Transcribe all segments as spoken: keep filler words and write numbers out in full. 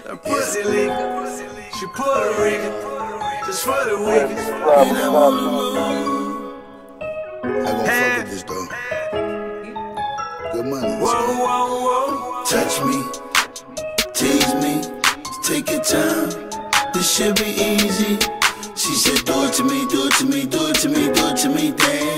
Her pussy leaking. She Puerto Rican. Just for the weekend. And I'm on the move. I gon' fuck with this though. Good money. Whoa, whoa, whoa. Touch me, tease me, take your time. This should be easy. She said, do it to me, do it to me, do it to me, do it to me,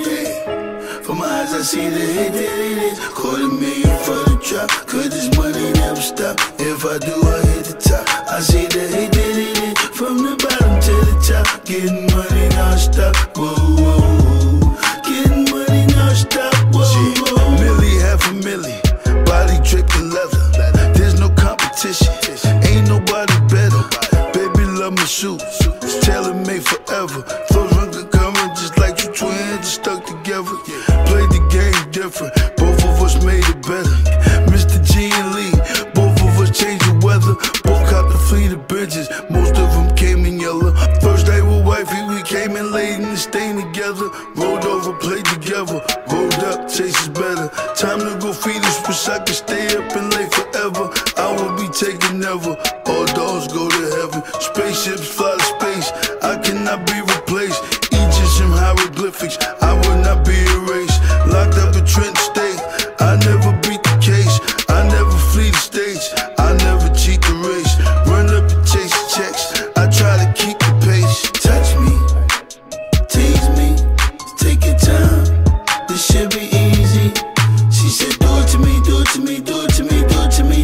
damn. From my eyes I see the hit that it is. Quarter million for the drop, cause this money never stop. If I do, I hit the top. I see the hit that it is. From the bottom to the top, getting money non-stop. Whoa, whoa, whoa. Getting money non-stop. Whoa, whoa. Millie, half a milli, body dripping leather. There's no competition, ain't nobody better. Baby love my shoes, it's tailor-made forever. Those run good coming just like you twins, just stuck together. Played the game different, both of us made it better. Mister G and Lee, both of us changed the weather. Both caught the fleet of bitches, most of them came in yellow. First day with wifey, we came in late and staying together. Rolled over, played together, rolled up, taste is better. Time to go feed this, wish I could stay up and late forever. I will be taking never, all dogs go to heaven. Spaceships fly to space, I cannot be replaced. Egyptian hieroglyphics, I will not be erased. Locked up in Trent State, I never beat the case. I never flee the stage, I never cheat the race. Run up and chase checks, I try to keep the pace. Touch me, tease me, take your time. This should be easy. She said, do it to me, do it to me, do it to me, do it to me,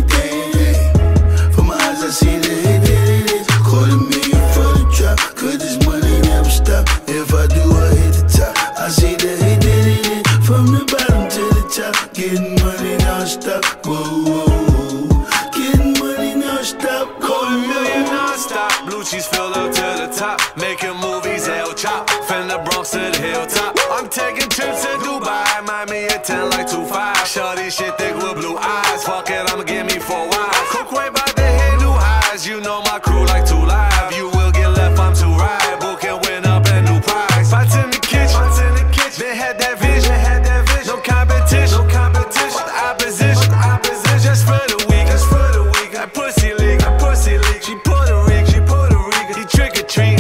damn. From my eyes I see the hit that it is. Quarter million for the drop, cause this money never stop. If I do, I hit the top. I see the hit that it is. From the bottom to the top, getting money non-stop. Whoa, whoa, whoa. Getting money non-stop. Quarter million non-stop. Blue cheese filled up to the top. Making movies, El Chop. From the Bronx to the hilltop. I'm taking trips to Dubai. Miami at ten like two five. Shorty shit thick with blue eyes. Fuck it, I'ma give me four wives. Cook way by the hit new highs. You know my crew like two live. You will get left, I'm too right. Book and win up a new prize. Pots in the kitchen. Pots in the kitchen. They had that vision. They had that vision. No competition. No competition. What the opposition? What the opposition? Just for the week. Just for the week. That pussy leak. That pussy leak. She Puerto Rican. She Puerto Rican. He trick or treat.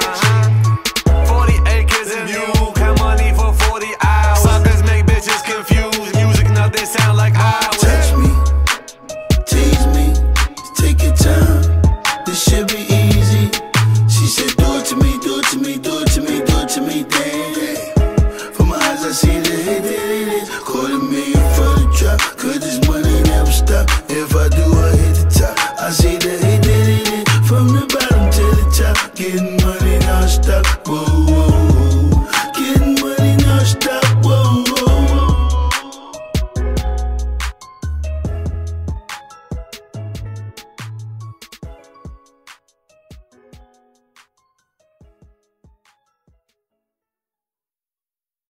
Uh-huh. Forty acres and you got money for forty hours. Suckers make bitches confused. Music nothing sound like ours. Touch me, tease me, take your time. This should be easy. She said, do it to me, do it to me, do it to me, do it to me, damn. From my eyes I see the hit that it is. Quarter million for the drop, cause this money never stop. If I do, I hit the top. I see the hit that it is. From the bottom to the top, getting money non-stop. Whoa, whoa.